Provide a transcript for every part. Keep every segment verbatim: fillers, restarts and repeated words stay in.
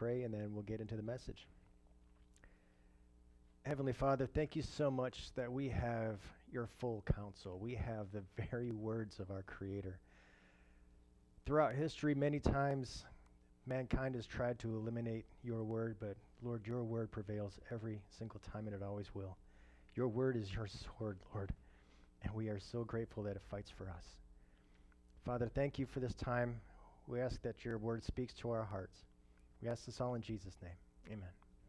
pray, and then we'll get into the message. Heavenly Father, thank you so much that we have your full counsel. We have the very words of our Creator. Throughout history, many times, mankind has tried to eliminate your word, but Lord, your word prevails every single time, and it always will. Your word is your sword, Lord, and we are so grateful that it fights for us. Father, thank you for this time. We ask that your word speaks to our hearts. We ask this all in Jesus' name. Amen.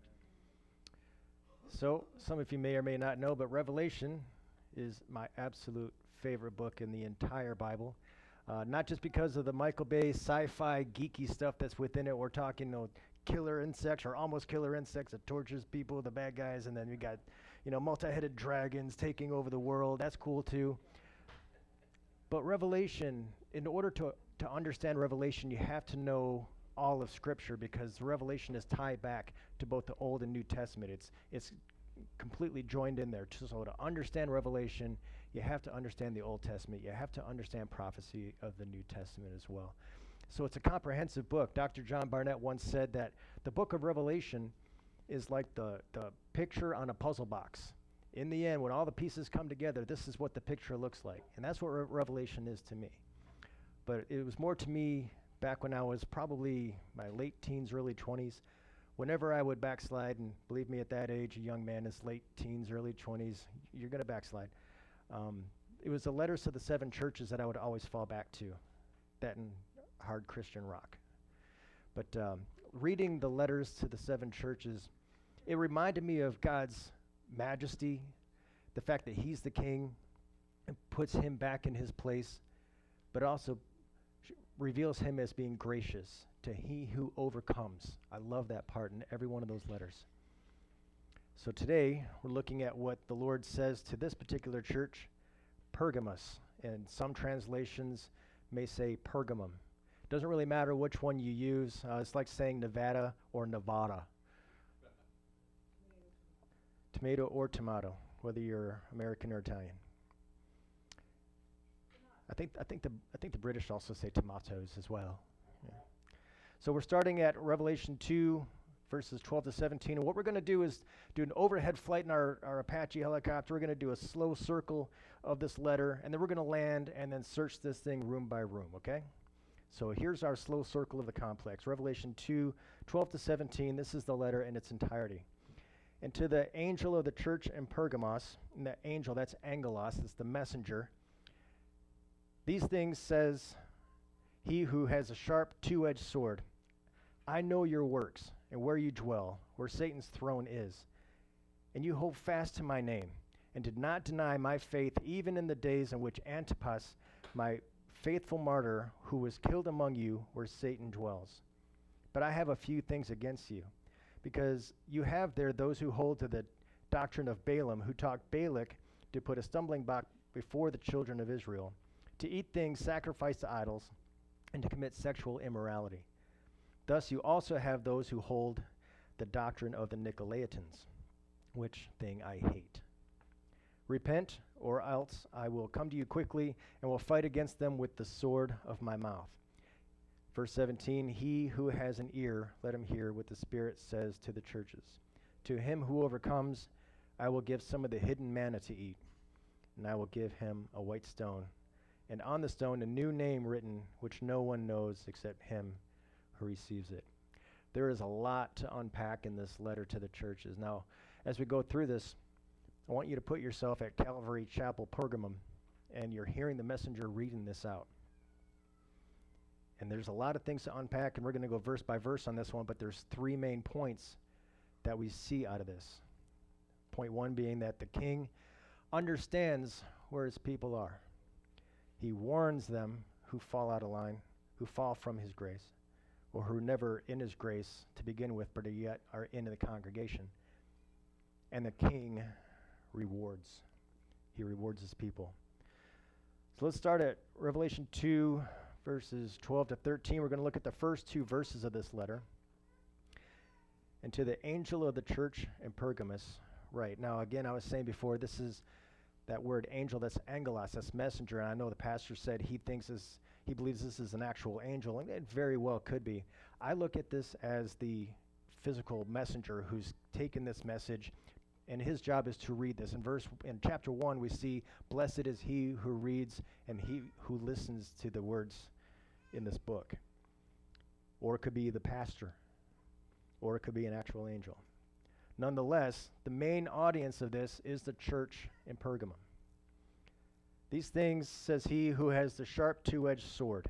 So, some of you may or may not know, but Revelation is my absolute favorite book in the entire Bible. Uh, not just because of the Michael Bay sci-fi geeky stuff that's within it. We're talking, you know, killer insects or almost killer insects that tortures people, the bad guys, and then we got, you know, multi-headed dragons taking over the world. That's cool too. But Revelation, in order to to understand Revelation, you have to know all of Scripture, because Revelation is tied back to both the Old and New Testament. It's it's completely joined in there. So to understand Revelation, you have to understand the Old Testament. You have to understand prophecy of the New Testament as well. So it's a comprehensive book. Doctor John Barnett once said that the book of Revelation is like the, the picture on a puzzle box. In the end, when all the pieces come together, this is what the picture looks like. And that's what Re- Revelation is to me. But it was more to me back when I was probably my late teens, early twenties. Whenever I would backslide, and believe me, at that age, a young man is late teens, early twenties, you're going to backslide. Um, it was the letters to the seven churches that I would always fall back to, that and hard Christian rock. But um, reading the letters to the seven churches, it reminded me of God's majesty, the fact that he's the king, and puts him back in his place, but also sh- reveals him as being gracious to he who overcomes. I love that part in every one of those letters. So today, we're looking at what the Lord says to this particular church, Pergamos, and some translations may say Pergamum. Doesn't really matter which one you use. Uh, it's like saying Nevada or Nevada. Tomato or tomato, whether you're American or Italian. I think I think the I think the British also say tomatoes as well. Yeah. So we're starting at Revelation two, verses twelve to seventeen. And what we're going to do is do an overhead flight in our, our Apache helicopter. We're going to do a slow circle of this letter, and then we're going to land and then search this thing room by room, okay? So here's our slow circle of the complex. Revelation two, twelve to seventeen. This is the letter in its entirety. And to the angel of the church in Pergamos, and that angel, that's angelos, it's the messenger. These things says he who has a sharp two-edged sword. I know your works and where you dwell, where Satan's throne is. And you hold fast to my name, and did not deny my faith even in the days in which Antipas, my faithful martyr, who was killed among you, where Satan dwells. But I have a few things against you, because you have there those who hold to the doctrine of Balaam, who taught Balak to put a stumbling block before the children of Israel, to eat things sacrificed to idols, and to commit sexual immorality. Thus you also have those who hold the doctrine of the Nicolaitans, which thing I hate. Repent, or else I will come to you quickly, and will fight against them with the sword of my mouth. Verse seventeen, he who has an ear, let him hear what the Spirit says to the churches. To him who overcomes, I will give some of the hidden manna to eat, and I will give him a white stone, and on the stone a new name written, which no one knows except him who receives it. There is a lot to unpack in this letter to the churches. Now, as we go through this, I want you to put yourself at Calvary Chapel, Pergamum, and you're hearing the messenger reading this out. And there's a lot of things to unpack, and we're going to go verse by verse on this one, but there's three main points that we see out of this. Point one being that the king understands where his people are. He warns them who fall out of line, who fall from his grace, or who are never in his grace to begin with, but yet are in the congregation. And the king rewards. He rewards his people. So let's start at Revelation two, verses twelve to thirteen. We're going to look at the first two verses of this letter. And to the angel of the church in Pergamos, right. Now, again, I was saying before, this is that word angel, that's angelos, that's messenger. And I know the pastor said he thinks this, he believes this is an actual angel, and it very well could be. I look at this as the physical messenger who's taken this message, and his job is to read this. In verse in chapter one, we see, "Blessed is he who reads and he who listens to the words in this book." Or it could be the pastor, or it could be an actual angel. Nonetheless, the main audience of this is the church in Pergamum. "These things says he who has the sharp two-edged sword.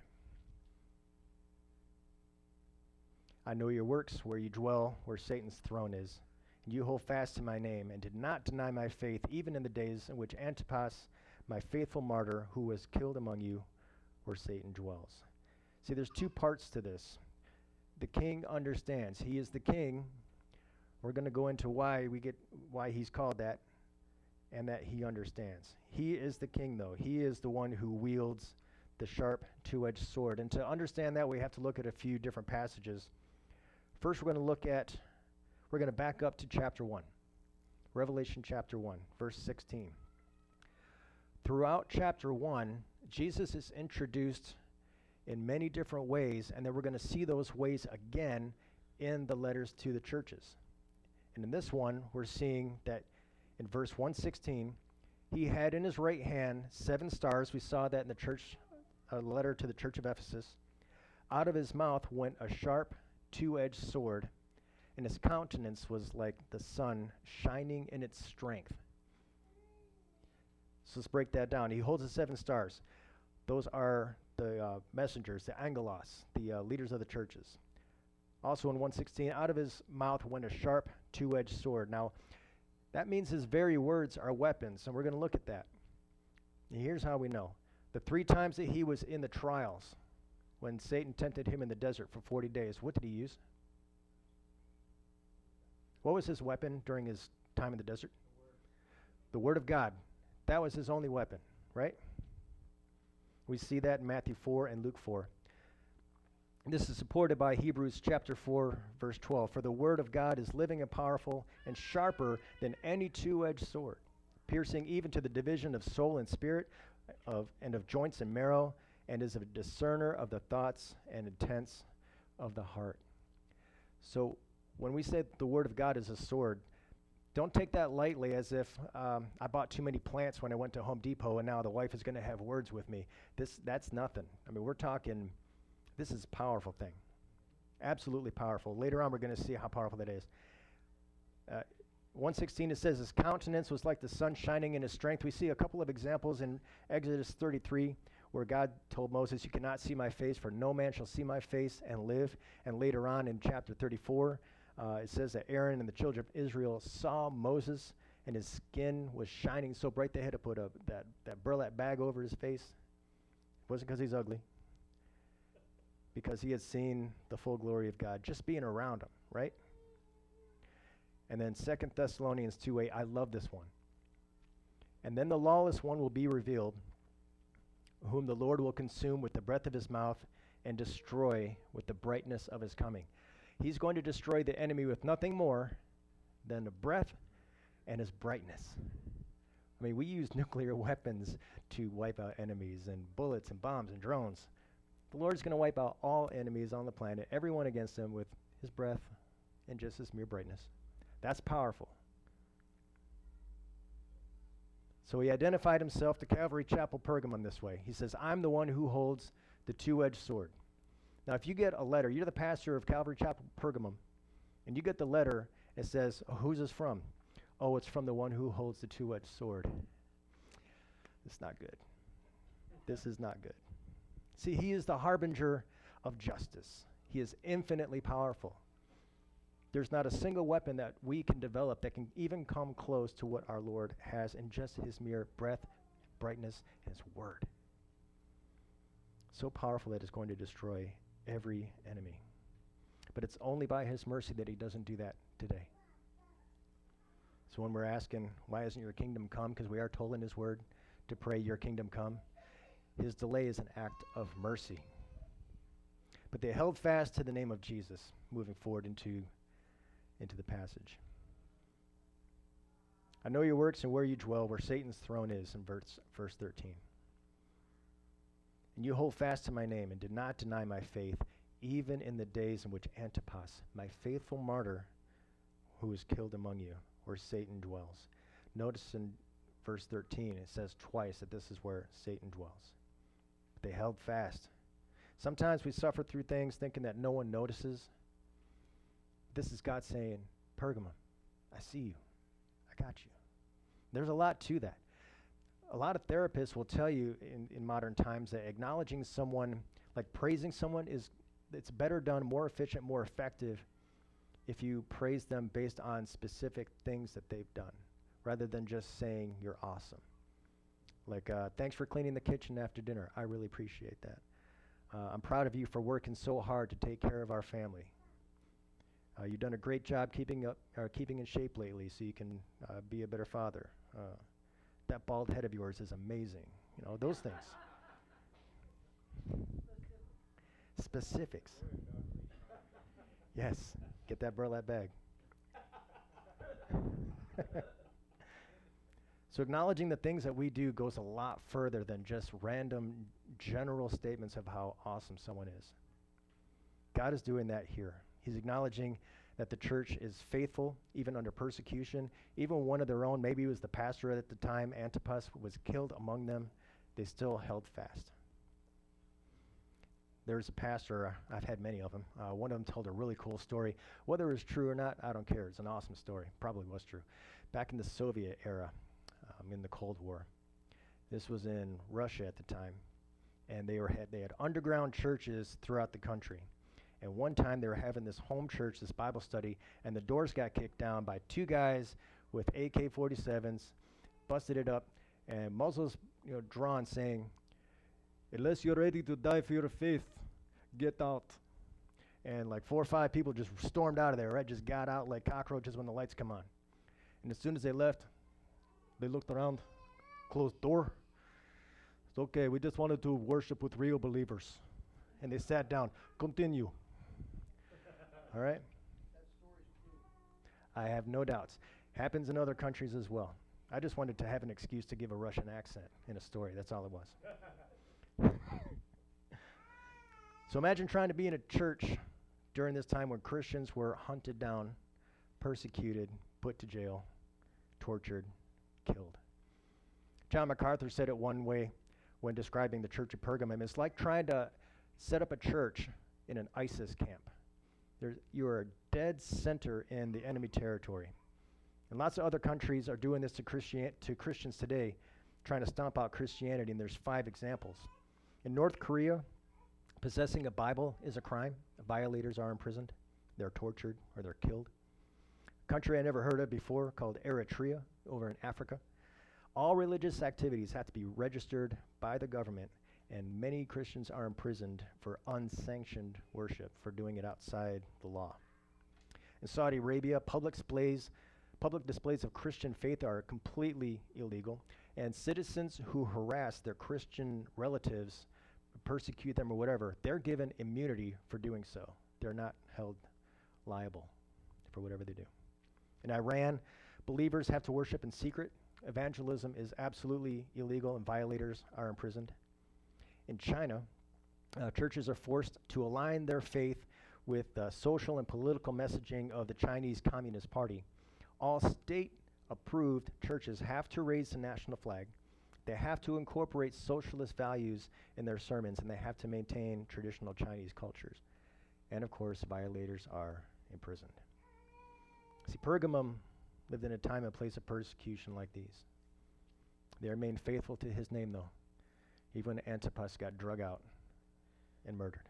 I know your works, where you dwell, where Satan's throne is, and you hold fast to my name, and did not deny my faith, even in the days in which Antipas, my faithful martyr, who was killed among you, where Satan dwells." See, there's two parts to this. The king understands. He is the king. We're going to go into why we get why he's called that, and that he understands. He is the king, though. He is the one who wields the sharp two-edged sword. And to understand that, we have to look at a few different passages. First, we're going to look at, we're going to back up to chapter one. Revelation chapter one, verse sixteen. Throughout chapter one, Jesus is introduced in many different ways, and then we're going to see those ways again in the letters to the churches. And in this one, we're seeing that in verse one sixteen, he had in his right hand seven stars. We saw that in the church, a letter to the church of Ephesus. Out of his mouth went a sharp two-edged sword, and his countenance was like the sun shining in its strength. So let's break that down. He holds the seven stars. Those are the uh, messengers, the angelos, the uh, leaders of the churches. Also in one sixteen, out of his mouth went a sharp two-edged sword. Now, that means his very words are weapons, and we're going to look at that. And here's how we know. The three times that he was in the trials, when Satan tempted him in the desert for forty days, what did he use? What was his weapon during his time in the desert? The Word of God. That was his only weapon, right? We see that in Matthew four and Luke four. And this is supported by Hebrews chapter four, verse twelve. "For the Word of God is living and powerful and sharper than any two-edged sword, piercing even to the division of soul and spirit, of and of joints and marrow, and is a discerner of the thoughts and intents of the heart." So when we say the Word of God is a sword, don't take that lightly as if um, I bought too many plants when I went to Home Depot and now the wife is going to have words with me. This That's nothing. I mean, we're talking, this is a powerful thing. Absolutely powerful. Later on, we're going to see how powerful that is. Uh, one sixteen, it says, his countenance was like the sun shining in his strength. We see a couple of examples in Exodus thirty-three, where God told Moses, "You cannot see my face, for no man shall see my face and live." And later on in chapter thirty-four, uh, it says that Aaron and the children of Israel saw Moses, and his skin was shining so bright they had to put a, that, that burlap bag over his face. It wasn't because he's ugly, because he had seen the full glory of God just being around him, right? And then Second Thessalonians two eight, I love this one. "And then the lawless one will be revealed, whom the Lord will consume with the breath of his mouth and destroy with the brightness of his coming." He's going to destroy the enemy with nothing more than the breath and his brightness. I mean, we use nuclear weapons to wipe out enemies, and bullets and bombs and drones. The Lord's going to wipe out all enemies on the planet, everyone against him, with his breath and just his mere brightness. That's powerful. So he identified himself to Calvary Chapel Pergamum this way. He says, "I'm the one who holds the two-edged sword." Now, if you get a letter, you're the pastor of Calvary Chapel Pergamum, and you get the letter, it says, oh, who's this from? Oh, it's from the one who holds the two-edged sword. It's not good. This is not good. See, he is the harbinger of justice. He is infinitely powerful. There's not a single weapon that we can develop that can even come close to what our Lord has in just his mere breath, brightness, and his word. So powerful that it's going to destroy every enemy. But it's only by his mercy that he doesn't do that today. So when we're asking, why isn't your kingdom come? Because we are told in his word to pray, your kingdom come. His delay is an act of mercy. But they held fast to the name of Jesus, moving forward into, into the passage. "I know your works and where you dwell, where Satan's throne is," in verse, verse thirteen. "And you hold fast to my name and did not deny my faith, even in the days in which Antipas, my faithful martyr, who was killed among you, where Satan dwells. Notice in verse thirteen, it says twice that this is where Satan dwells. They held fast. Sometimes we suffer through things thinking that no one notices. This is God saying, Pergamum, I see you. I got you. There's a lot to that. A lot of therapists will tell you in, in modern times that acknowledging someone, like praising someone, is it's better done, more efficient, more effective if you praise them based on specific things that they've done, rather than just saying you're awesome. Like, uh, thanks for cleaning the kitchen after dinner. I really appreciate that. Uh, I'm proud of you for working so hard to take care of our family. Uh, you've done a great job keeping up, or keeping in shape lately, so you can uh, be a better father. Uh, that bald head of yours is amazing. You know, those things. Specifics. Yes, get that burlap bag. So acknowledging the things that we do goes a lot further than just random general statements of how awesome someone is. God is doing that here. He's acknowledging that the church is faithful, even under persecution. Even one of their own, maybe he was the pastor at the time, Antipas, was killed among them. They still held fast. There's a pastor, uh, I've had many of them. Uh, one of them told a really cool story. Whether it's true or not, I don't care. It's an awesome story. Probably was true. Back in the Soviet era, um, in the Cold War. This was in Russia at the time. And they were had, they had underground churches throughout the country. And one time they were having this home church, this Bible study, and the doors got kicked down by two guys with A K forty-sevens, busted it up, and muzzles, you know, drawn, saying, "Unless you're ready to die for your faith, get out." And like four or five people just stormed out of there, right? Just got out like cockroaches when the lights come on. And as soon as they left, they looked around, closed door. It's okay, we just wanted to worship with real believers. And they sat down. Continue. All right? That story's true. I have no doubts. Happens in other countries as well. I just wanted to have an excuse to give a Russian accent in a story. That's all it was. So imagine trying to be in a church during this time when Christians were hunted down, persecuted, put to jail, tortured, killed. John MacArthur said it one way when describing the church of Pergamum. It's like trying to set up a church in an ISIS camp. There's, you are a dead center in the enemy territory. And lots of other countries are doing this to, Christian, to Christians today, trying to stomp out Christianity, and there's five examples. In North Korea, possessing a Bible is a crime. Violators are imprisoned. They're tortured or they're killed. A country I never heard of before called Eritrea over in Africa. All religious activities have to be registered by the government, and many Christians are imprisoned for unsanctioned worship, for doing it outside the law. In Saudi Arabia, public displays, public displays of Christian faith are completely illegal, and citizens who harass their Christian relatives, persecute them or whatever, they're given immunity for doing so. They're not held liable for whatever they do. In Iran, believers have to worship in secret. Evangelism is absolutely illegal, and violators are imprisoned. In China, uh, churches are forced to align their faith with the social and political messaging of the Chinese Communist Party. All state-approved churches have to raise the national flag. They have to incorporate socialist values in their sermons, and they have to maintain traditional Chinese cultures. And of course, violators are imprisoned. See, Pergamum lived in a time and place of persecution like these. They remained faithful to his name, though, even when Antipas got drug out and murdered.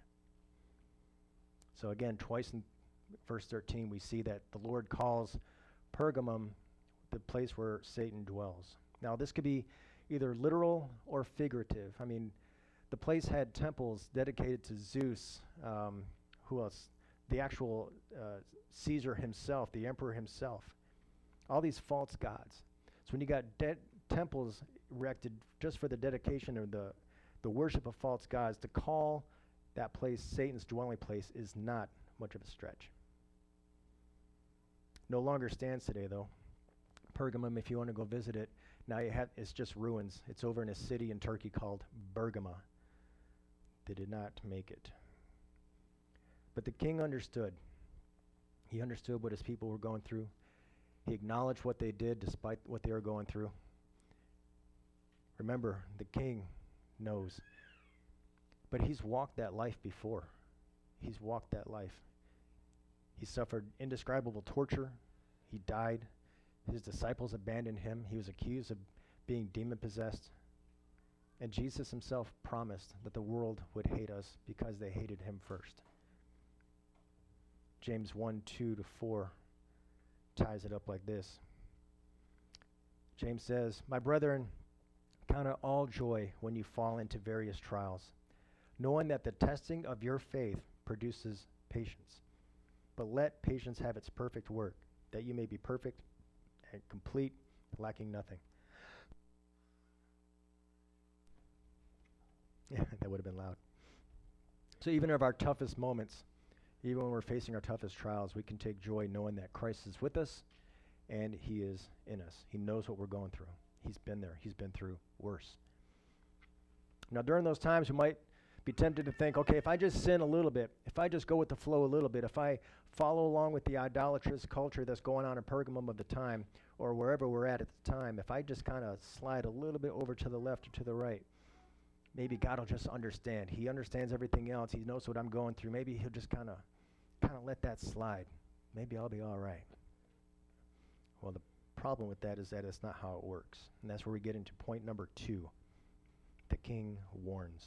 So again, twice in verse thirteen, we see that the Lord calls Pergamum the place where Satan dwells. Now, this could be either literal or figurative. I mean, the place had temples dedicated to Zeus. Um, who else? The actual uh, Caesar himself, the emperor himself. All these false gods. So when you got de- temples erected just for the dedication or the, the worship of false gods, to call that place Satan's dwelling place is not much of a stretch. No longer stands today, though. Pergamum, if you want to go visit it, now you have, it's just ruins. It's over in a city in Turkey called Bergama. They did not make it. But the king understood. He understood what his people were going through. He acknowledged what they did despite what they were going through. Remember, the king knows. But he's walked that life before. He's walked that life. He suffered indescribable torture. He died. His disciples abandoned him. He was accused of being demon-possessed. And Jesus himself promised that the world would hate us because they hated him first. James one, two to four ties it up like this. James says, "My brethren, count it all joy when you fall into various trials, knowing that the testing of your faith produces patience. But let patience have its perfect work, that you may be perfect and complete, lacking nothing." Yeah, that would have been loud. So even of our toughest moments, even when we're facing our toughest trials, we can take joy knowing that Christ is with us and he is in us. He knows what we're going through. He's been there. He's been through worse. Now, during those times, we might be tempted to think, okay, if I just sin a little bit, if I just go with the flow a little bit, if I follow along with the idolatrous culture that's going on in Pergamum of the time, or wherever we're at at the time, if I just kind of slide a little bit over to the left or to the right, maybe God will just understand. He understands everything else. He knows what I'm going through. Maybe he'll just kind of kind of let that slide. Maybe I'll be all right. Well, the problem with that is that it's not how it works. And that's where we get into point number two. The king warns.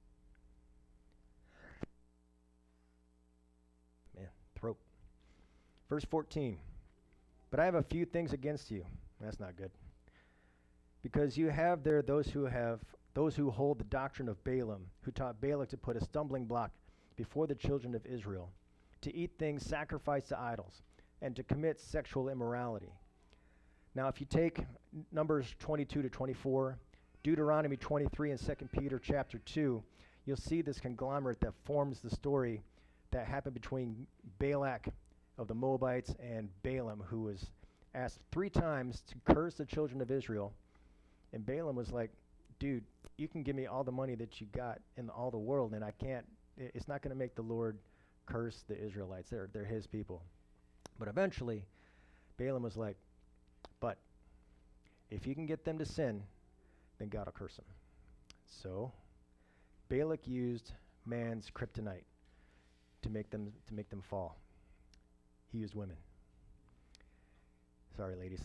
Man, throat. Verse fourteen. "But I have a few things against you." That's not good. "Because you have there those who have those who hold the doctrine of Balaam, who taught Balak to put a stumbling block before the children of Israel, to eat things sacrificed to idols, and to commit sexual immorality." Now, if you take Numbers twenty-two to twenty-four, Deuteronomy twenty-three, and Second Peter chapter two, you'll see this conglomerate that forms the story that happened between Balak of the Moabites and Balaam, who was asked three times to curse the children of Israel. And Balaam was like, dude, you can give me all the money that you got in all the world, and I can't, it's not going to make the Lord curse the Israelites. They're, they're his people. But eventually, Balaam was like, but if you can get them to sin, then God will curse them. So Balak used man's kryptonite to make them to make them fall. He used women. Sorry, ladies.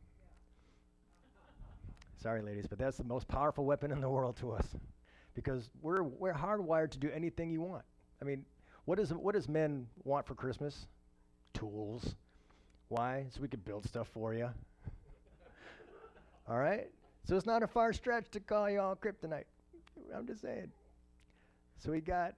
Sorry, ladies, but that's the most powerful weapon in the world to us, because we're we're hardwired to do anything you want. I mean, what does what does men want for Christmas? Tools. Why? So we could build stuff for you. All right? So it's not a far stretch to call you all kryptonite. I'm just saying. So he got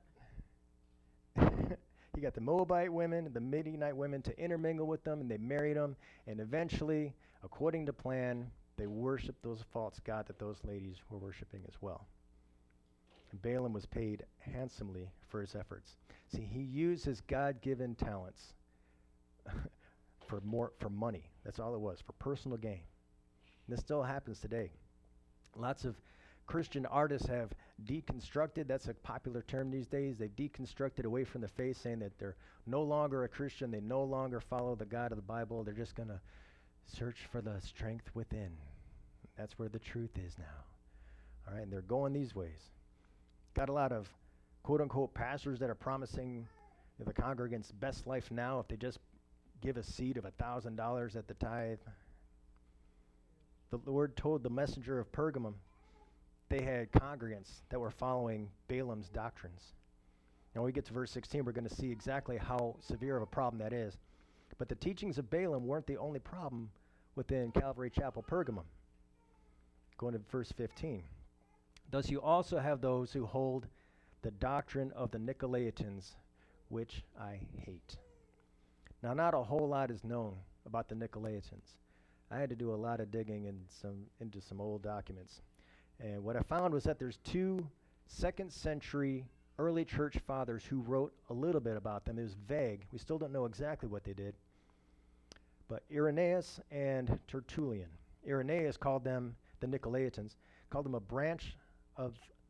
he got the Moabite women and the Midianite women to intermingle with them, and they married them, and eventually, according to plan, they worshiped those false gods that those ladies were worshiping as well. And Balaam was paid handsomely for his efforts. See, he used his God-given talents for more for money. That's all it was, for personal gain. And this still happens today. Lots of Christian artists have deconstructed, that's a popular term these days, they've deconstructed away from the faith, saying that they're no longer a Christian, they no longer follow the God of the Bible, they're just going to search for the strength within. That's where the truth is now. All right, and they're going these ways. Got a lot of quote-unquote pastors that are promising the congregants best life now if they just give a seed of one thousand dollars at the tithe. The Lord told the messenger of Pergamum they had congregants that were following Balaam's doctrines. Now, when we get to verse sixteen, we're going to see exactly how severe of a problem that is. But the teachings of Balaam weren't the only problem within Calvary Chapel, Pergamum. Going to verse fifteen. Thus you also have those who hold the doctrine of the Nicolaitans, which I hate. Now, not a whole lot is known about the Nicolaitans. I had to do a lot of digging in some, into some old documents. And what I found was that there's two second century early church fathers who wrote a little bit about them. It was vague. We still don't know exactly what they did. But Irenaeus and Tertullian. Irenaeus called them, the Nicolaitans, called them a branch of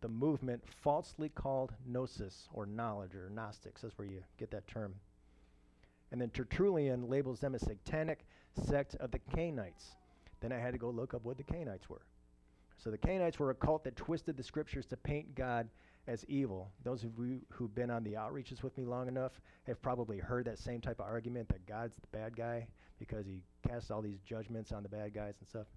the movement falsely called Gnosis, or knowledge, or Gnostics. That's where you get that term. And then Tertullian labels them a satanic sect of the Cainites. Then I had to go look up what the Cainites were. So the Cainites were a cult that twisted the scriptures to paint God as evil. Those of you who've been on the outreaches with me long enough have probably heard that same type of argument that God's the bad guy because he casts all these judgments on the bad guys and stuff.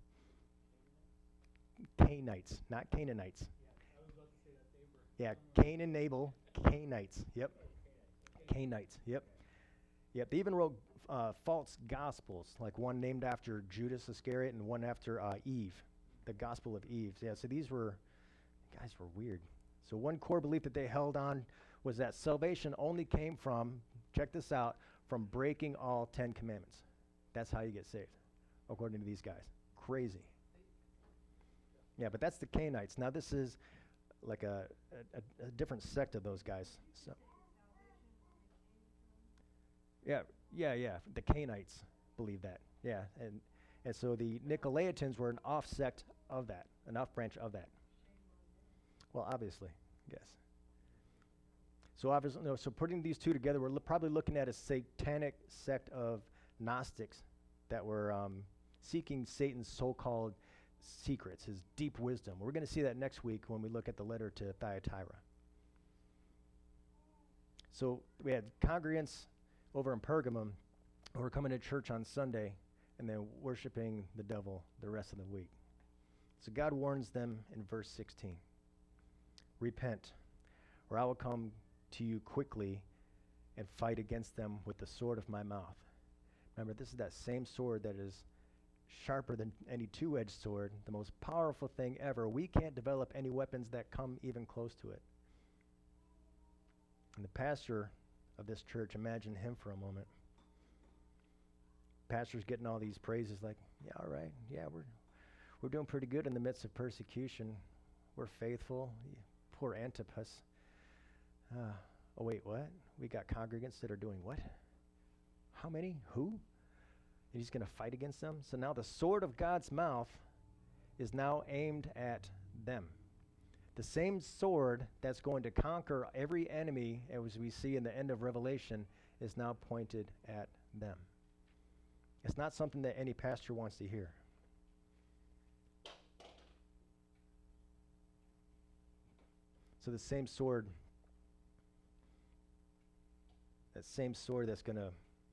Cainites, not Canaanites. Yeah, I was about to say that they were. Yeah, Cain and Abel, Cainites. Yep. Cainites. Yep. Yep. They even wrote uh, false gospels, like one named after Judas Iscariot and one after uh, Eve, the Gospel of Eve. Yeah. So these were, guys were weird. So one core belief that they held on was that salvation only came from, check this out, from breaking all Ten Commandments. That's how you get saved, according to these guys. Crazy. Yeah, but that's the Cainites. Now this is like a, a, a different sect of those guys. So, yeah, yeah, yeah. The Cainites believe that. Yeah, and and so the Nicolaitans were an off sect of that, an off branch of that. Well, obviously, yes. So obviously, no. So putting these two together, we're lo- probably looking at a satanic sect of Gnostics that were um, seeking Satan's so-called secrets, his deep wisdom. We're going to see that next week when we look at the letter to Thyatira. So we had congregants over in Pergamum who were coming to church on Sunday and then worshiping the devil the rest of the week. So God warns them in verse sixteen. Repent, or I will come to you quickly and fight against them with the sword of my mouth. Remember, this is that same sword that is sharper than any two-edged sword, the most powerful thing ever. We can't develop any weapons that come even close to it. And the pastor of this church, imagine him for a moment. Pastor's getting all these praises like, yeah, all right, yeah, we're we're doing pretty good in the midst of persecution. We're faithful. Yeah, poor Antipas. Uh, oh, wait, what? We got congregants that are doing what? How many? Who? And he's going to fight against them? So now the sword of God's mouth is now aimed at them. The same sword that's going to conquer every enemy, as we see in the end of Revelation, is now pointed at them. It's not something that any pastor wants to hear. So the same sword, that same sword that's going to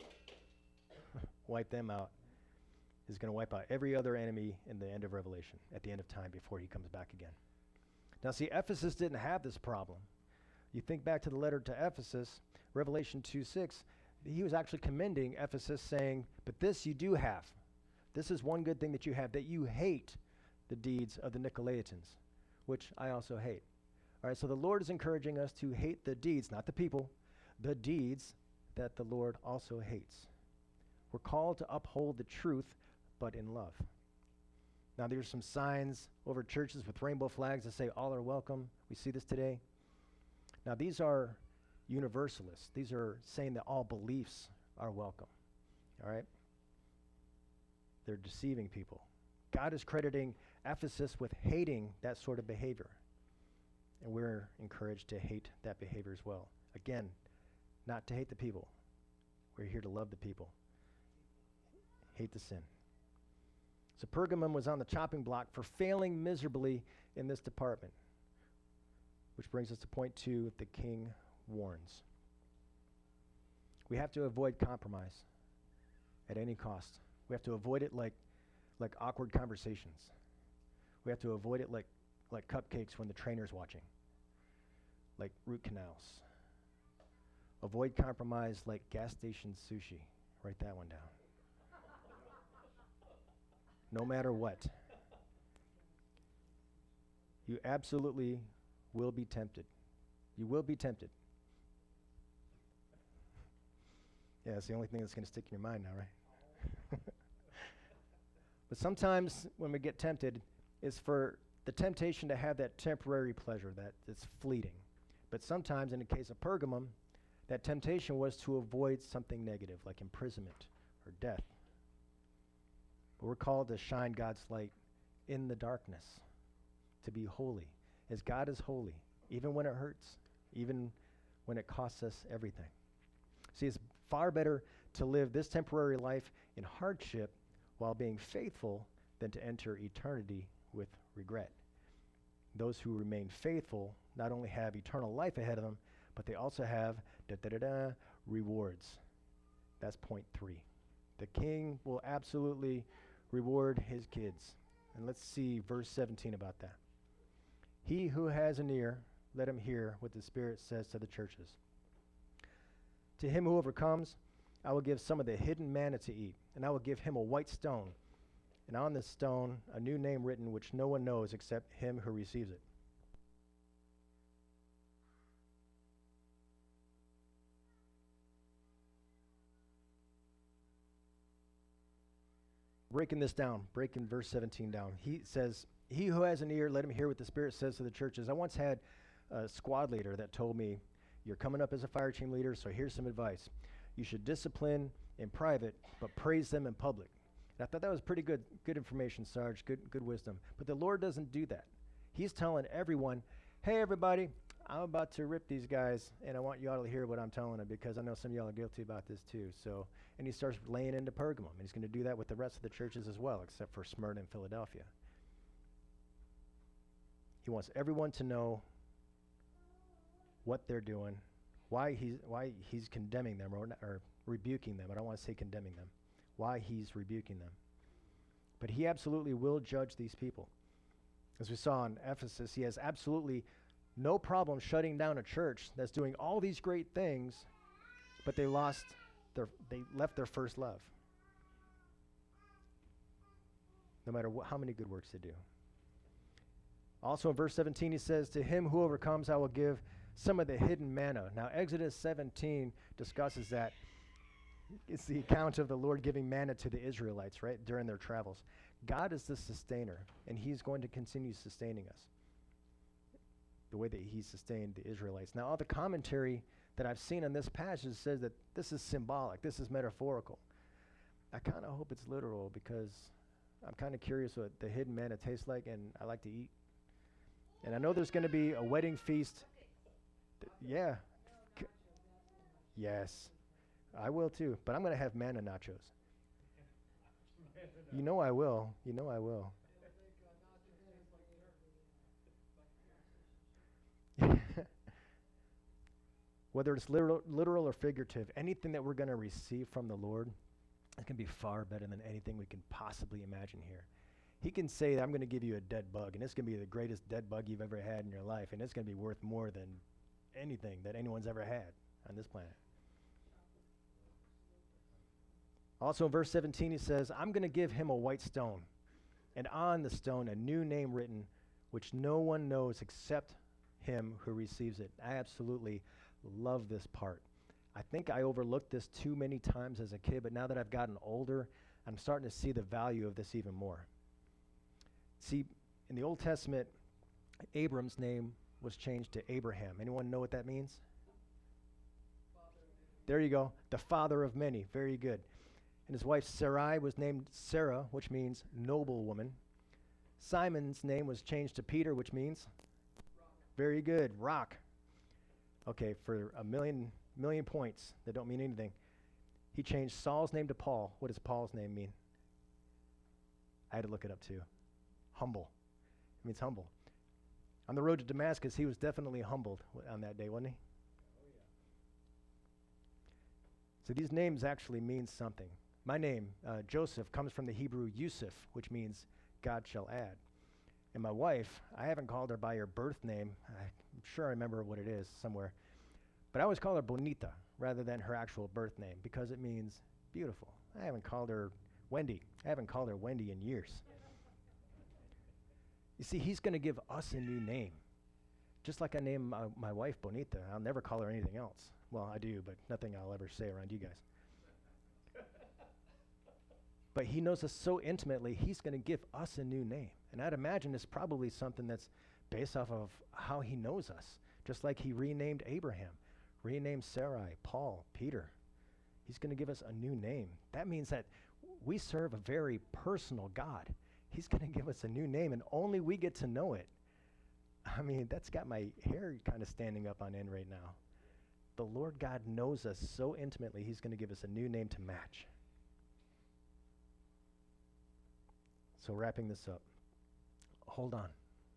wipe them out, is going to wipe out every other enemy in the end of Revelation, at the end of time, before he comes back again. Now see, Ephesus didn't have this problem. You think back to the letter to Ephesus, Revelation two six, he was actually commending Ephesus, saying, but this you do have. This is one good thing that you have, that you hate the deeds of the Nicolaitans, which I also hate. All right, so the Lord is encouraging us to hate the deeds, not the people, the deeds that the Lord also hates. We're called to uphold the truth, but in love. Now, there's some signs over churches with rainbow flags that say all are welcome. We see this today. Now, these are universalists. These are saying that all beliefs are welcome. All right? They're deceiving people. God is crediting Ephesus with hating that sort of behavior. And we're encouraged to hate that behavior as well. Again, not to hate the people. We're here to love the people. Hate the sin. So Pergamum was on the chopping block for failing miserably in this department. Which brings us to point two, the king warns. We have to avoid compromise at any cost. We have to avoid it like, like awkward conversations. We have to avoid it like, like cupcakes when the trainer's watching, like root canals. Avoid compromise like gas station sushi. Write that one down. No matter what. You absolutely will be tempted. You will be tempted. Yeah, it's the only thing that's going to stick in your mind now, right? But sometimes when we get tempted, it's for the temptation to have that temporary pleasure that it's fleeting. But sometimes, in the case of Pergamum, that temptation was to avoid something negative, like imprisonment or death. But we're called to shine God's light in the darkness, to be holy. is God is holy, even when it hurts, even when it costs us everything. See, it's far better to live this temporary life in hardship while being faithful than to enter eternity with regret. Those who remain faithful not only have eternal life ahead of them, but they also have da da da da rewards. That's point three. The king will absolutely reward his kids. And let's see verse seventeen about that. He who has an ear, let him hear what the Spirit says to the churches. To him who overcomes, I will give some of the hidden manna to eat, and I will give him a white stone, and on this stone a new name written which no one knows except him who receives it. Breaking this down, breaking verse seventeen down. He says, he who has an ear, let him hear what the Spirit says to the churches. I once had a squad leader that told me, you're coming up as a fire team leader, so here's some advice. You should discipline in private, but praise them in public. And I thought that was pretty good good information, Sarge, good, good wisdom. But the Lord doesn't do that. He's telling everyone, hey, everybody, I'm about to rip these guys, and I want you all to hear what I'm telling them, because I know some of y'all are guilty about this too. So, and he starts laying into Pergamum, and he's going to do that with the rest of the churches as well, except for Smyrna and Philadelphia. He wants everyone to know what they're doing, why he's why he's condemning them or, or rebuking them. I don't want to say condemning them. Why he's rebuking them. But he absolutely will judge these people. As we saw in Ephesus, he has absolutely no problem shutting down a church that's doing all these great things, but they lost their they left their first love. No matter wh- how many good works they do. Also in verse seventeen, he says, to him who overcomes, I will give some of the hidden manna. Now, Exodus seventeen discusses that. It's the account of the Lord giving manna to the Israelites, right, during their travels. God is the sustainer, and he's going to continue sustaining us the way that he sustained the Israelites. Now, all the commentary that I've seen on this passage says that this is symbolic, this is metaphorical. I kind of hope it's literal, because I'm kind of curious what the hidden manna tastes like, and I like to eat. And I know there's going to be a wedding feast. Th- yeah. C- yes. I will too, but I'm going to have manna nachos. You know I will. You know I will. Whether it's literal, literal or figurative, anything that we're going to receive from the Lord, it can be far better than anything we can possibly imagine here. He can say, I'm going to give you a dead bug, and it's going to be the greatest dead bug you've ever had in your life, and it's going to be worth more than anything that anyone's ever had on this planet. Also in verse seventeen, he says, I'm going to give him a white stone, and on the stone a new name written, which no one knows except him who receives it. I absolutely love this part. I think I overlooked this too many times as a kid, but now that I've gotten older, I'm starting to see the value of this even more. See, in the Old Testament, Abram's name was changed to Abraham. Anyone know what that means? There you go. The father of many. Very good. And his wife Sarai was named Sarah, which means noble woman. Simon's name was changed to Peter, which means? Rock. Very good. Rock. Okay, for a million million points that don't mean anything. He changed Saul's name to Paul. What does Paul's name mean? I had to look it up too. Humble. It means humble. On the road to Damascus, he was definitely humbled on that day, wasn't he? Oh, yeah. So these names actually mean something. My name, uh, Joseph, comes from the Hebrew Yusuf, which means God shall add. And my wife, I haven't called her by her birth name. I'm sure I remember what it is somewhere. But I always call her Bonita rather than her actual birth name, because it means beautiful. I haven't called her Wendy. I haven't called her Wendy in years. You see, he's going to give us a new name. Just like I named my, my wife Bonita. I'll never call her anything else. Well, I do, but nothing I'll ever say around you guys. But he knows us so intimately, he's going to give us a new name. And I'd imagine it's probably something that's based off of how he knows us. Just like he renamed Abraham, renamed Sarai, Paul, Peter. He's going to give us a new name. That means that we serve a very personal God. He's going to give us a new name, and only we get to know it. I mean, that's got my hair kind of standing up on end right now. The Lord God knows us so intimately, he's going to give us a new name to match. So wrapping this up, hold on.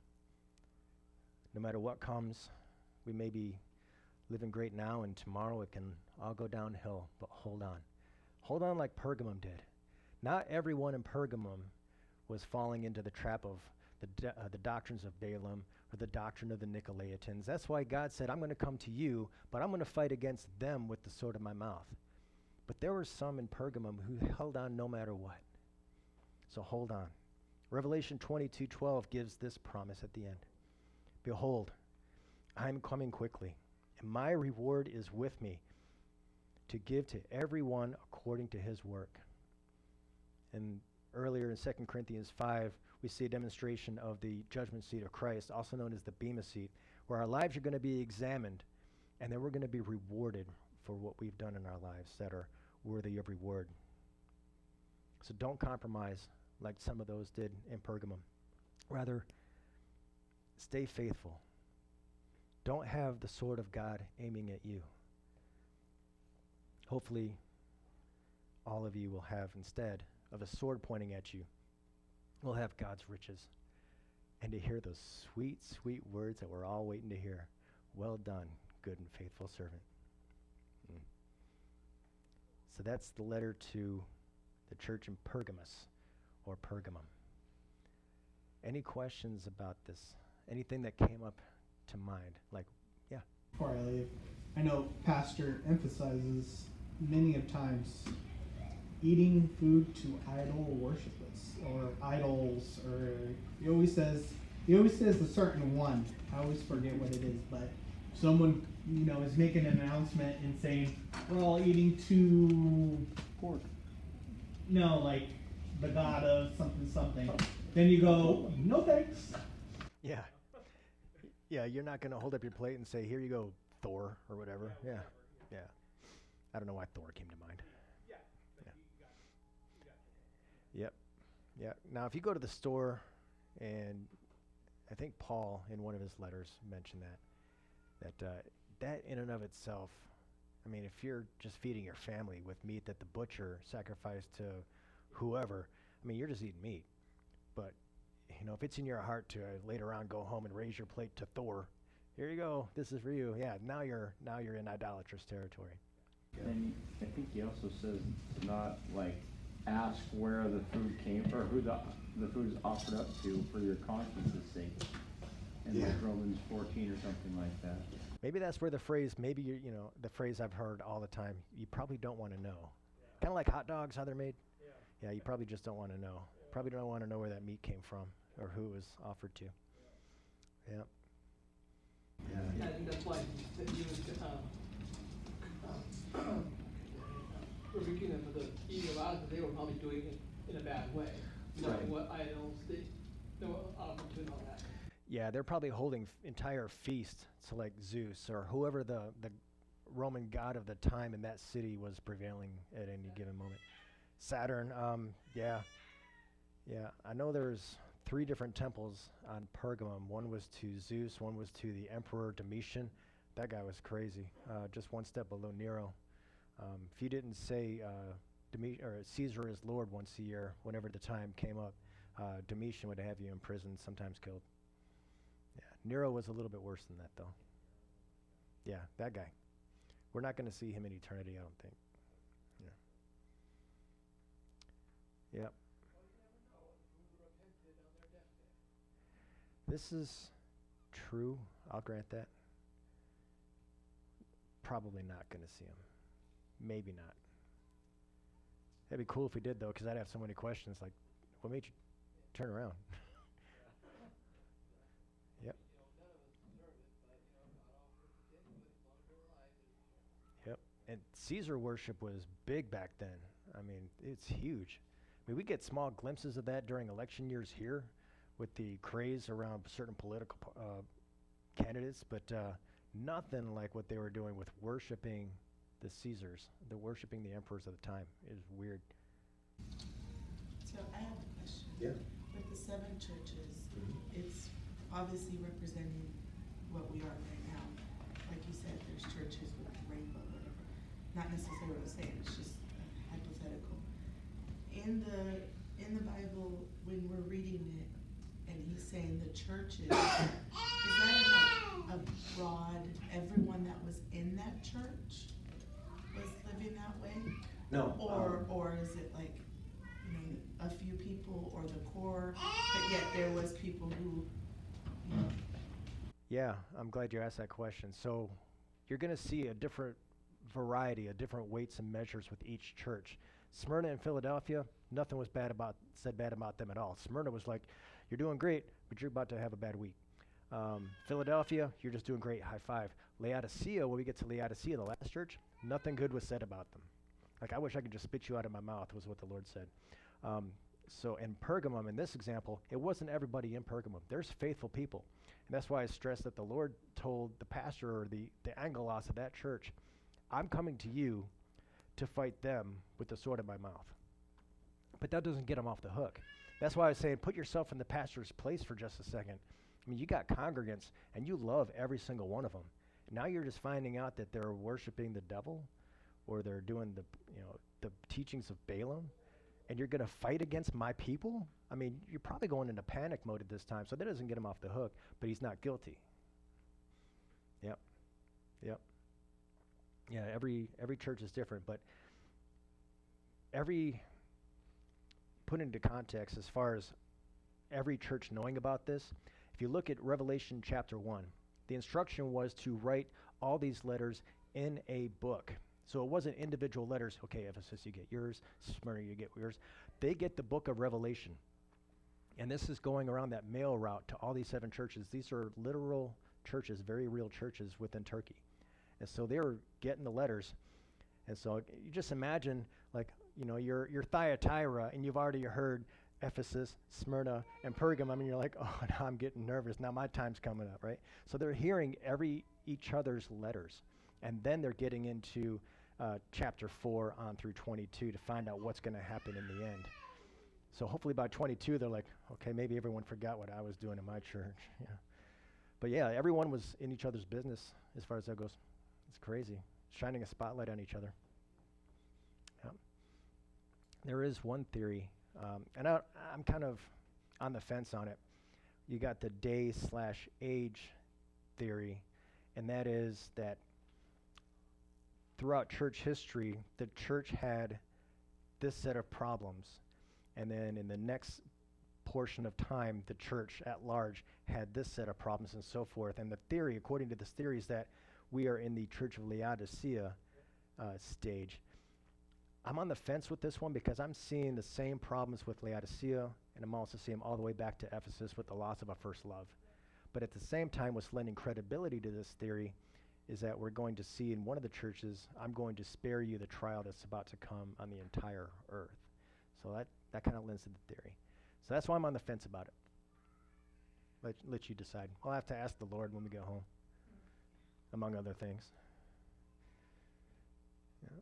No matter what comes, we may be living great now, and tomorrow it can all go downhill, but hold on. Hold on like Pergamum did. Not everyone in Pergamum was falling into the trap of the, do- uh, the doctrines of Balaam or the doctrine of the Nicolaitans. That's why God said, I'm going to come to you, but I'm going to fight against them with the sword of my mouth. But there were some in Pergamum who held on no matter what. So hold on. Revelation twenty-two twelve gives this promise at the end. Behold, I am coming quickly, and my reward is with me to give to everyone according to his work. And earlier in Second Corinthians five, we see a demonstration of the judgment seat of Christ, also known as the Bema seat, where our lives are going to be examined, and then we're going to be rewarded for what we've done in our lives that are worthy of reward. So don't compromise like some of those did in Pergamum. Rather, stay faithful. Don't have the sword of God aiming at you. Hopefully, all of you will have, instead of a sword pointing at you, will have God's riches. And to hear those sweet, sweet words that we're all waiting to hear. Well done, good and faithful servant. Mm. So that's the letter to the church in Pergamos, or Pergamum. Any questions about this? Anything that came up to mind? Like, yeah. Before I leave, I know Pastor emphasizes many of times eating food to idol worshippers or idols, or he always says he always says a certain one. I always forget what it is, but someone, you know, is making an announcement and saying we're all eating to Pork. no, like the god of something something. Then you go, no thanks. Yeah. Yeah, you're not going to hold up your plate and say, here you go, Thor, or whatever. Yeah, yeah. yeah. I don't know why Thor came to mind. Yeah. Yeah. Yep. Yeah. Now, if you go to the store, and I think Paul, in one of his letters, mentioned that, that uh, that in and of itself, I mean, if you're just feeding your family with meat that the butcher sacrificed to whoever, I mean, you're just eating meat. But, you know, if it's in your heart to uh, later on go home and raise your plate to Thor, here you go, this is for you. Yeah, now you're now you're in idolatrous territory. And I think he also says to not like ask where the food came from or who the the food's offered up to for your conscience's sake. In Yeah. like Romans fourteen or something like that. Maybe that's where the phrase, maybe you you know, the phrase I've heard all the time, you probably don't want to know. Yeah. Kind of like hot dogs, how they're made. Yeah. Yeah, you probably just don't want to know. Yeah. Probably don't want to know where that meat came from or who it was offered to. Yeah. Yeah, I think that's why he said he was um, um, rebuking them for the eating of idols, because they were probably doing it in a bad way, knowing Right. what idols they they were offered to and all that. Yeah, they're probably holding f- entire feasts to like Zeus or whoever the, the Roman god of the time in that city was prevailing at any given moment. Saturn, um, yeah. Yeah, I know there's three different temples on Pergamum. One was to Zeus, one was to the Emperor Domitian. That guy was crazy, uh, just one step below Nero. Um, if you didn't say uh, Demi- or Caesar is Lord once a year, whenever the time came up, uh, Domitian would have you imprisoned, sometimes killed. Yeah, Nero was a little bit worse than that, though. Yeah, that guy. We're not going to see him in eternity, I don't think. Yeah. Yep. This is true. I'll grant that. Probably not going to see him. Maybe not. That'd be cool if we did, though, because I'd have so many questions. Like, what made you turn around? Yep. Yep. And Caesar worship was big back then. I mean, it's huge. I mean, we get small glimpses of that during election years here with the craze around certain political uh, candidates, but uh, nothing like what they were doing with worshiping the Caesars, the worshiping the emperors of the time. Is weird. So I have a question. Yeah. With the seven churches, Mhm. it's obviously representing what we are right now. Like you said, there's churches with rainbow, whatever. Not necessarily what I'm saying, it's just hypothetical. In the in the Bible, when we're reading it, and he's saying the churches, is that like a broad, everyone that was in that church was living that way? No. Or um, or is it like, you know, a few people or the core, but yet there was people who, you know. Yeah, I'm glad you asked that question. So you're going to see a different variety, a different weights and measures with each church. Smyrna and Philadelphia, nothing was bad about said bad about them at all. Smyrna was like, you're doing great, but you're about to have a bad week. Um, Philadelphia, you're just doing great, high five. Laodicea, when we get to Laodicea, the last church, nothing good was said about them. Like, I wish I could just spit you out of my mouth, was what the Lord said. Um, so in Pergamum, in this example, it wasn't everybody in Pergamum. There's faithful people. And that's why I stress that the Lord told the pastor or the, the angelos of that church, I'm coming to you to fight them with the sword in my mouth. But that doesn't get them off the hook. That's why I was saying, put yourself in the pastor's place for just a second. I mean, you got congregants, and you love every single one of them. Now you're just finding out that they're worshiping the devil, or they're doing the, you know, the teachings of Balaam, and you're going to fight against my people? I mean, you're probably going into panic mode at this time, so that doesn't get him off the hook, but he's not guilty. Yep. Yep. Yeah, every every church is different, but every, put into context as far as every church knowing about this, if you look at Revelation chapter one, the instruction was to write all these letters in a book. So it wasn't individual letters. Okay, Ephesus, you get yours. Smyrna, you get yours. They get the book of Revelation. And this is going around that mail route to all these seven churches. These are literal churches, very real churches within Turkey. And so they were getting the letters. And so you just imagine, like, you know, you're, you're Thyatira, and you've already heard Ephesus, Smyrna, and Pergamum, and you're like, oh, now I'm getting nervous. Now my time's coming up, right? So they're hearing every each other's letters. And then they're getting into uh, chapter four on through twenty-two to find out what's going to happen in the end. So hopefully by twenty-two, they're like, okay, maybe everyone forgot what I was doing in my church. Yeah. But yeah, everyone was in each other's business as far as that goes. It's crazy. Shining a spotlight on each other. Yeah. There is one theory, um, and I, I'm kind of on the fence on it. You got the day slash age theory, and that is that throughout church history, the church had this set of problems, and then in the next portion of time, the church at large had this set of problems and so forth. And the theory, according to this theory, is that we are in the Church of Laodicea uh, stage. I'm on the fence with this one because I'm seeing the same problems with Laodicea, and I'm also seeing them all the way back to Ephesus with the loss of a first love. But at the same time, what's lending credibility to this theory is that we're going to see in one of the churches, I'm going to spare you the trial that's about to come on the entire earth. So that, that kind of lends to the theory. So that's why I'm on the fence about it. Let, let you decide. I'll have to ask the Lord when we get home, among other things. Yeah.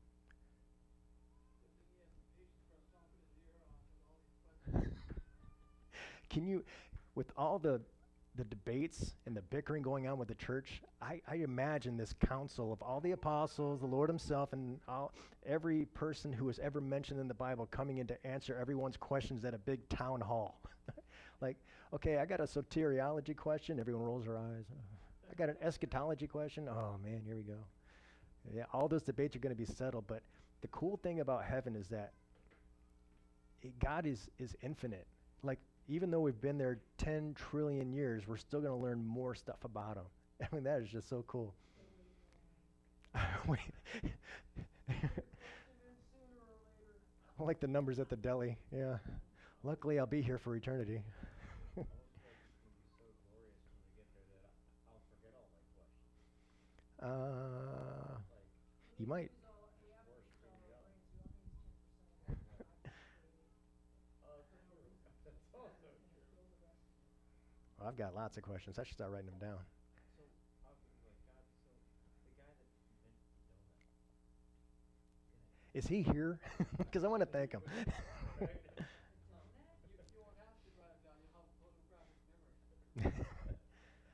Can you, with all the the debates and the bickering going on with the church, I, I imagine this council of all the apostles, the Lord himself, and all, every person who was ever mentioned in the Bible coming in to answer everyone's questions at a big town hall. Like, okay, I got a soteriology question. Everyone rolls their eyes. Uh, I got an eschatology question. Oh, man, here we go. Yeah, all those debates are going to be settled, but the cool thing about heaven is that it, God is, is infinite. Like, even though we've been there ten trillion years, we're still going to learn more stuff about him. I mean, that is just so cool. I like the numbers at the deli, yeah. Luckily, I'll be here for eternity. uh, you might. Well, I've got lots of questions. I should start writing them down. Is he here? Because I want to thank him.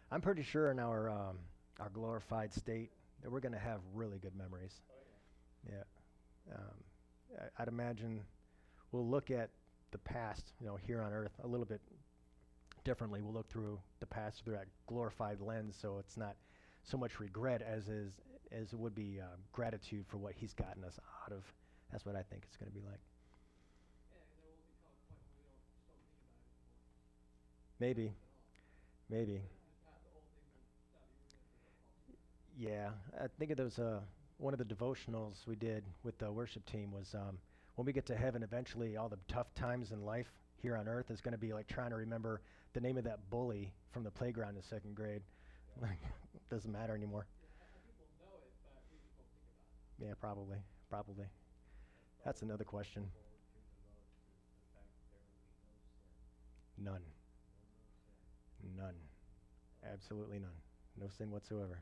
I'm pretty sure in our um, our glorified state that we're going to have really good memories. Yeah. Um, I, I'd imagine we'll look at the past, you know, here on earth a little bit differently. We'll look through the past through that glorified lens, so it's not so much regret as is as it would be uh, gratitude for what he's gotten us out of. That's what I think it's going to be like. Maybe, maybe. Yeah, I think of those. Uh, one of the devotionals we did with the worship team was um, when we get to heaven. Eventually, all the tough times in life here on earth is going to be like trying to remember the name of that bully from the playground in second grade. Like, doesn't matter anymore. Yeah, probably, probably. That's another question. None. None. Absolutely none. No sin whatsoever.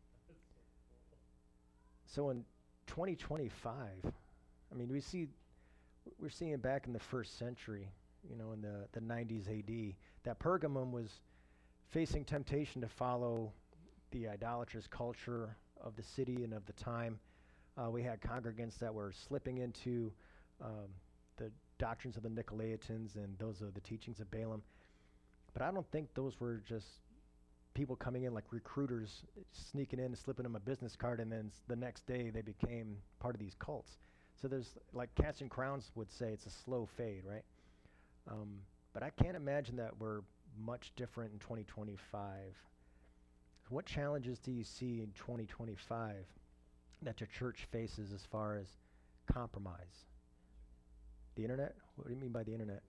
So in twenty twenty-five, I mean, we see, we're seeing back in the first century, you know, in the, the nineties A D, that Pergamum was facing temptation to follow the idolatrous culture of the city and of the time. Uh, we had congregants that were slipping into um, the doctrines of the Nicolaitans and those are the teachings of Balaam. But I don't think those were just people coming in like recruiters, sneaking in and slipping them a business card, and then s- the next day they became part of these cults. So there's, like Casting Crowns would say, it's a slow fade, right? Um, but I can't imagine that we're much different in twenty twenty-five. What challenges do you see in twenty twenty-five that your church faces as far as compromise? The internet? What do you mean by the internet?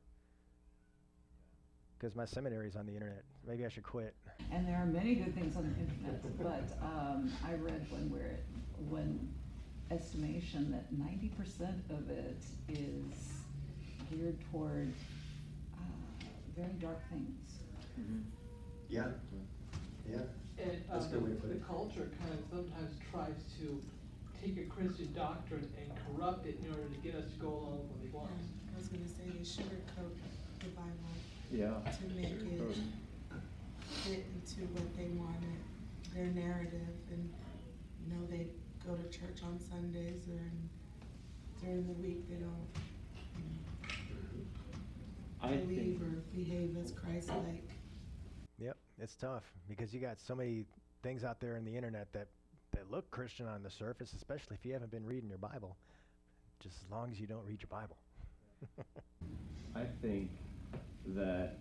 Because my seminary's on the internet. Maybe I should quit. And there are many good things on the internet, but um, I read when we're when estimation that ninety percent of it is geared toward uh, very dark things. Yeah, yeah. And That's a um, good way to put the it. culture kind of sometimes tries to take a Christian doctrine and corrupt it in order to get us to go along with what they want. I was gonna say they sugarcoat the Bible Yeah. to make it fit into what they wanted, their narrative, and, you know, they go to church on Sundays or in, during the week they don't, you know, I believe think, or behave as Christ-like. Yep, it's tough because you got so many things out there in the internet that, that look Christian on the surface, especially if you haven't been reading your Bible, just as long as you don't read your Bible. I think that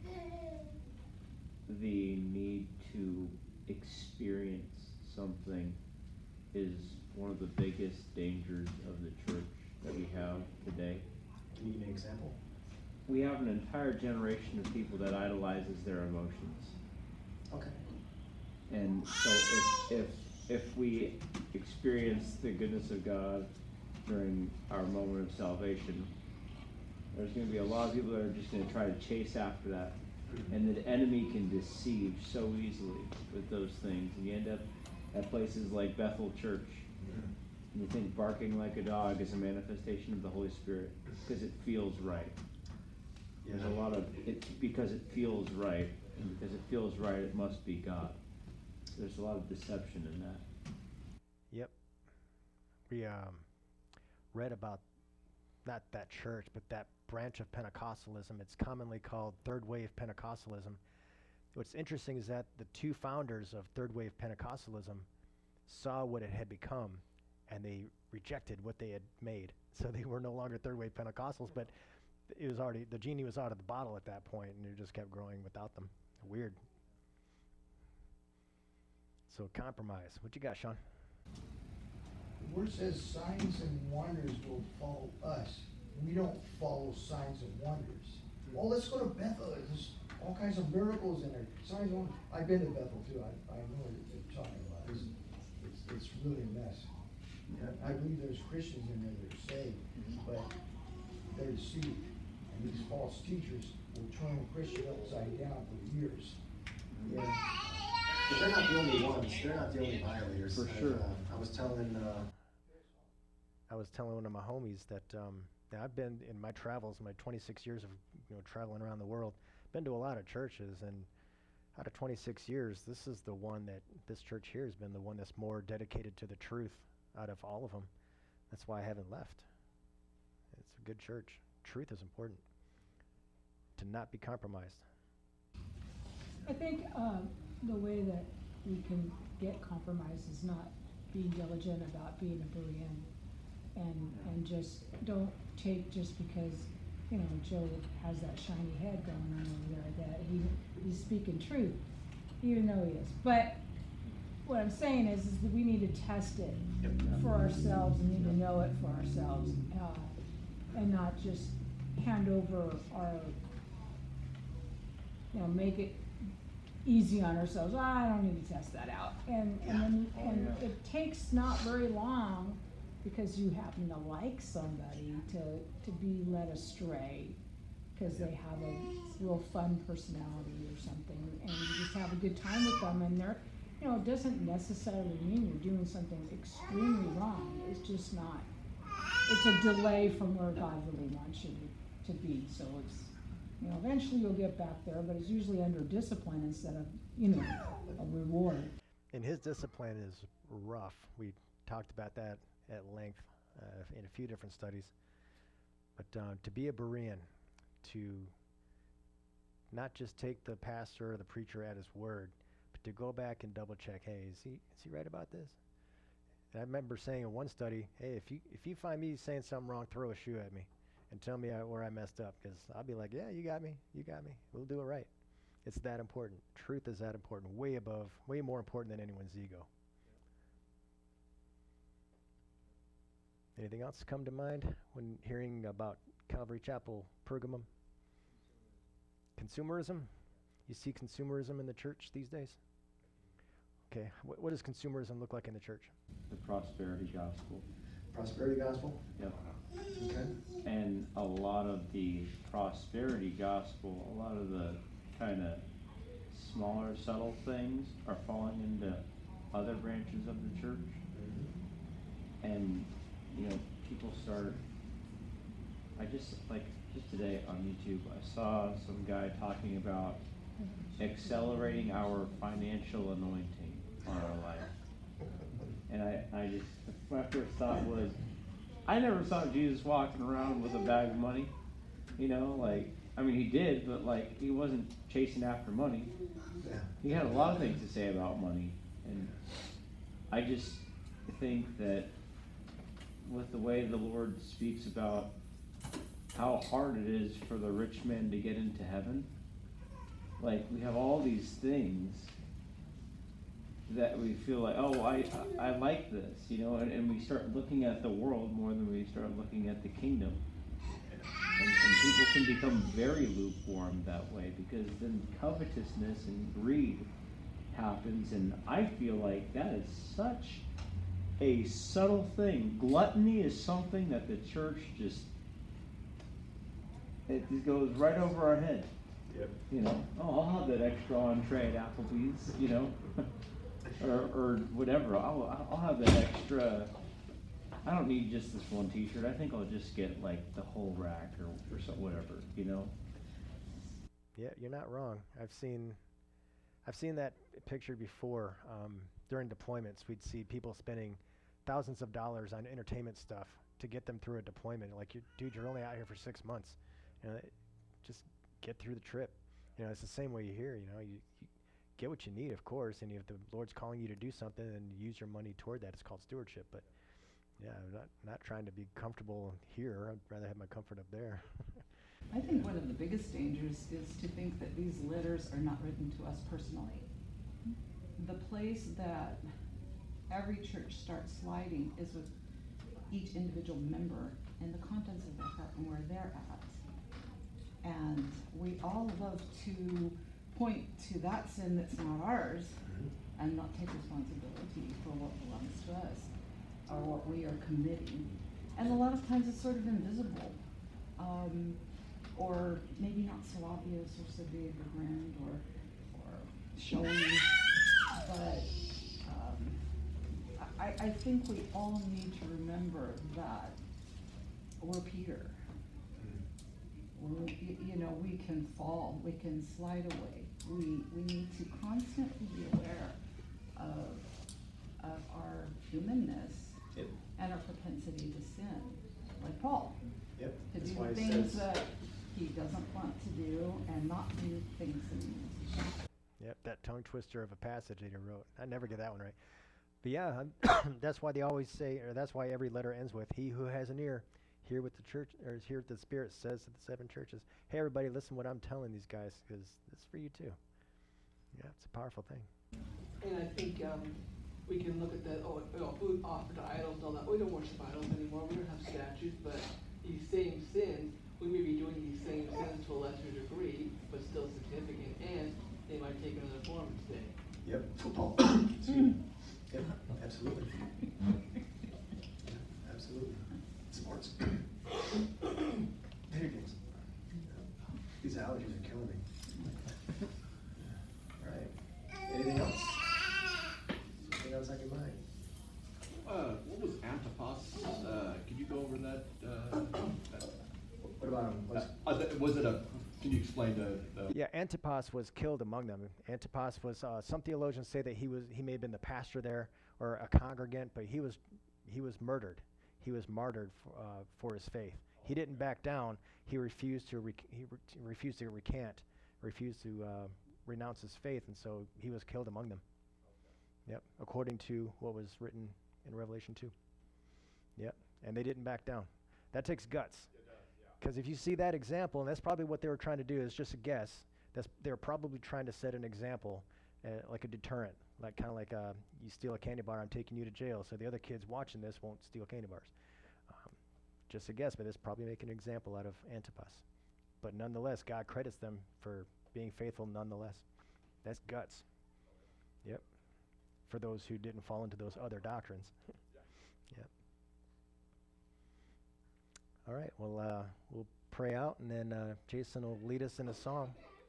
the need to experience something is one of the biggest dangers of the church that we have today. Can you give me an example? We have an entire generation of people that idolizes their emotions. Okay. And so if, if, if we experience the goodness of God during our moment of salvation, there's going to be a lot of people that are just going to try to chase after that. And the enemy can deceive so easily with those things. And you end up at places like Bethel Church. And you think barking like a dog is a manifestation of the Holy Spirit because it feels right. Yeah. There's a lot of, it's because it feels right. And because it feels right, it must be God. There's a lot of deception in that. Yep. We um, read about not that church, but that branch of Pentecostalism. It's commonly called third wave Pentecostalism. What's interesting is that the two founders of third wave Pentecostalism saw what it had become, and they rejected what they had made. So they were no longer third wave Pentecostals, but it was already, the genie was out of the bottle at that point, and it just kept growing without them. Weird. So compromise. What you got, Sean? The word says signs and wonders will follow us. We don't follow signs and wonders. Well, let's go to Bethel. There's all kinds of miracles in there. Signs and wonders. I've been to Bethel too. I, I know what you're talking about. It's, it's, it's really a mess. And I believe there's Christians in there that are saved, but they're deceived. And these false teachers will turn a Christian upside down for years. Yeah. But they're not the only ones. They're not the only violators. For I, sure. Uh, I was telling, uh, I was telling one of my homies that um, now I've been in my travels, my twenty-six years of you know traveling around the world, been to a lot of churches, and out of twenty-six years, this is the one that this church here has been the one that's more dedicated to the truth out of all of them. That's why I haven't left. It's a good church. Truth is important. To not be compromised. I think um, the way that we can get compromise is not being diligent about being a Berean, and and just don't take just because, you know, Joe has that shiny head going on over there that he he's speaking truth, even though he is. But what I'm saying is, is that we need to test it for ourselves and need to know it for ourselves, uh, and not just hand over our, you know, make it easy on ourselves. Oh, I don't need to test that out. And and then Oh, and yeah. it takes not very long because you happen to like somebody to to be led astray because they have a real fun personality or something, and you just have a good time with them, and they're, you know, it doesn't necessarily mean you're doing something extremely wrong. It's just not. It's a delay from where God really wants you to, to be. So it's, you know, eventually you'll get back there, but it's usually under discipline instead of, you know, a reward. And his discipline is rough. We talked about that at length uh, in a few different studies. But uh, to be a Berean, to not just take the pastor or the preacher at his word, but to go back and double check, hey, is he is he right about this? And I remember saying in one study, hey, if you if you find me saying something wrong, throw a shoe at me and tell me I, where I messed up, because I'll be like, yeah, you got me, you got me. We'll do it right. It's that important. Truth is that important, way above, way more important than anyone's ego. Anything else come to mind when hearing about Calvary Chapel, Pergamum? Consumerism? You see consumerism in the church these days? Okay, what, what does consumerism look like in the church? The prosperity gospel. Prosperity gospel? Yep. Okay. And a lot of the prosperity gospel, a lot of the kind of smaller, subtle things are falling into other branches of the church. And, you know, people start, I just, like, just today on YouTube, I saw some guy talking about accelerating our financial anointing on our life. And I, I just, my first thought was, I never saw Jesus walking around with a bag of money. You know, like, I mean, he did, but, like, he wasn't chasing after money. Yeah. He had a lot of things to say about money. And I just think that with the way the Lord speaks about how hard it is for the rich man to get into heaven, like, we have all these things that we feel like, oh, I, I, I like this, you know, and, and we start looking at the world more than we start looking at the kingdom. And, and people can become very lukewarm that way, because then covetousness and greed happens, and I feel like that is such a subtle thing. Gluttony is something that the church just, it just goes right over our head. Yep. You know, oh, I'll have that extra entree at Applebee's, you know, or or whatever. I'll I'll have that extra. I don't need just this one T-shirt. I think I'll just get like the whole rack or or so, whatever, you know. Yeah, you're not wrong. I've seen, I've seen that picture before. Um, during deployments, we'd see people spending thousands of dollars on entertainment stuff to get them through a deployment. Like, you, dude, you're only out here for six months. You know, just get through the trip. You know, it's the same way here. You know, you, you get what you need, of course, and if the Lord's calling you to do something, and use your money toward that. It's called stewardship. But yeah, I'm not not trying to be comfortable here. I'd rather have my comfort up there. I think one of the biggest dangers is to think that these letters are not written to us personally. The place that every church starts sliding is with each individual member and the contents of their heart and where they're at. And we all love to point to that sin that's not ours and not take responsibility for what belongs to us or what we are committing. And a lot of times it's sort of invisible, um, or maybe not so obvious or so big or grand or, or showy, but um, I, I think we all need to remember that we're Peter. we, y- you know, we can fall, we can slide away. We, we need to constantly be aware of, of our humanness Yep. and our propensity to sin, like Paul. Yep, To that's do why it things says, that he doesn't want to do and not do things that he needs to do. Yep, that tongue twister of a passage that he wrote. I never get that one right. But yeah, I'm- that's why they always say, or that's why every letter ends with, "He who has an ear, hear what the church, or hear what the Spirit says to the seven churches." Hey, everybody, listen what I'm telling these guys, because it's for you too. Yeah, it's a powerful thing. And I think, um, we can look at that, oh, oh, food offered to idols and all that, we don't worship idols anymore, we don't have statues, but these same sins, we may be doing these same sins to a lesser degree, but still significant, and they might take another form today. yep, football. Excuse me. Yep, absolutely. Yeah, absolutely. Sports. Video games. These allergies are killing me. All right. Anything else? Anything else on your mind? Uh, what was Antipas? Uh, could you go over that? Uh, that What about him? What's- uh, th- was it a? Can you explain the? the Yeah, Antipas was killed among them. Antipas was, uh, some theologians say that he was, he may have been the pastor there or a congregant, but he was, he was murdered. He was martyred for, uh, for his faith. He didn't back down. He refused to, rec- he re- to refused to recant, refused to uh, renounce his faith, and so he was killed among them. Yep, according to what was written in Revelation two. Yep, and they didn't back down. That takes guts. Because if you see that example, and that's probably what they were trying to do, is just a guess. That's they're probably trying to set an example, uh, like a deterrent, like kind of like uh, you steal a candy bar, I'm taking you to jail, so the other kids watching this won't steal candy bars. Um, just a guess, but it's probably making an example out of Antipas. But nonetheless, God credits them for being faithful nonetheless. That's guts. Yep. For those who didn't fall into those other doctrines. Yep. All right, well, uh, we'll pray out, and then uh, Jason will lead us in a song.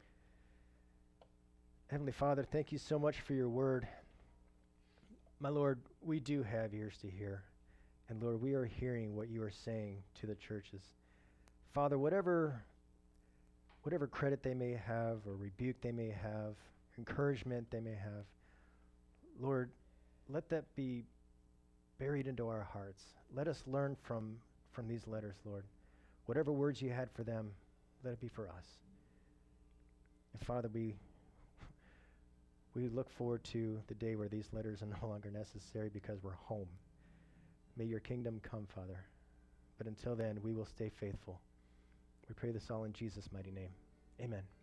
Heavenly Father, thank you so much for your word. My Lord, we do have ears to hear, and Lord, we are hearing what you are saying to the churches. Father, whatever, whatever credit they may have, or rebuke they may have, encouragement they may have, Lord, let that be buried into our hearts. Let us learn from from these letters, Lord. Whatever words you had for them, let it be for us. And Father, we we look forward to the day where these letters are no longer necessary because we're home. May your kingdom come, Father. But until then, we will stay faithful. We pray this all in Jesus' mighty name. Amen.